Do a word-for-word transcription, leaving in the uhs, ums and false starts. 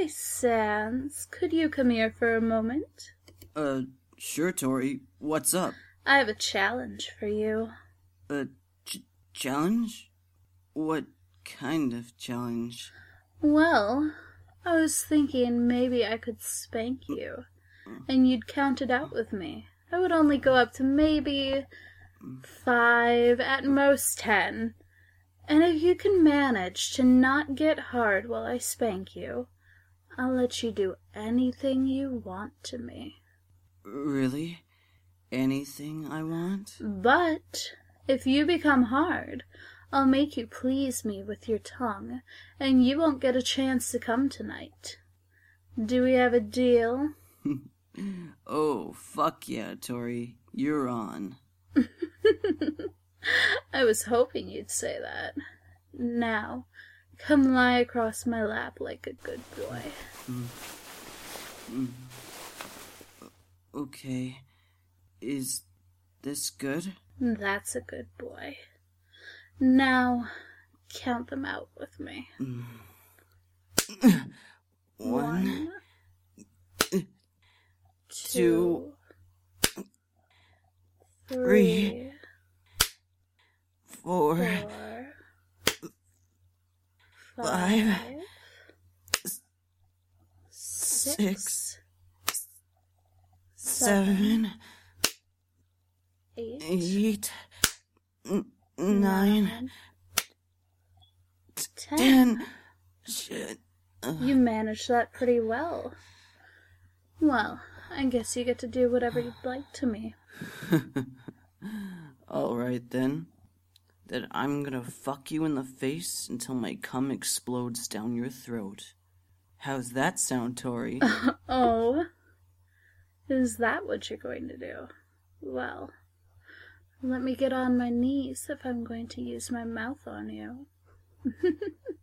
Hi, Sans. Could you come here for a moment? Uh, sure, Tori. What's up? I have a challenge for you. A ch- challenge? What kind of challenge? Well, I was thinking maybe I could spank you, and you'd count it out with me. I would only go up to maybe five, at most ten. And if you can manage to not get hard while I spank you, I'll let you do anything you want to me. Really? Anything I want? But if you become hard, I'll make you please me with your tongue, and you won't get a chance to come tonight. Do we have a deal? Oh, fuck yeah, Tori. You're on. I was hoping you'd say that. Now, come lie across my lap like a good boy. Mm. Mm. Okay. Is this good? That's a good boy. Now, count them out with me. Mm. One, One, two, three, four, four, five, five, six, six, seven, eight, eight, n- nine, nine, ten. ten. Shit. Uh, You managed that pretty well. Well, I guess you get to do whatever you'd like to me. Alright then. Then I'm gonna fuck you in the face until my cum explodes down your throat. How's that sound, Tori? Oh, is that what you're going to do? Well, let me get on my knees if I'm going to use my mouth on you.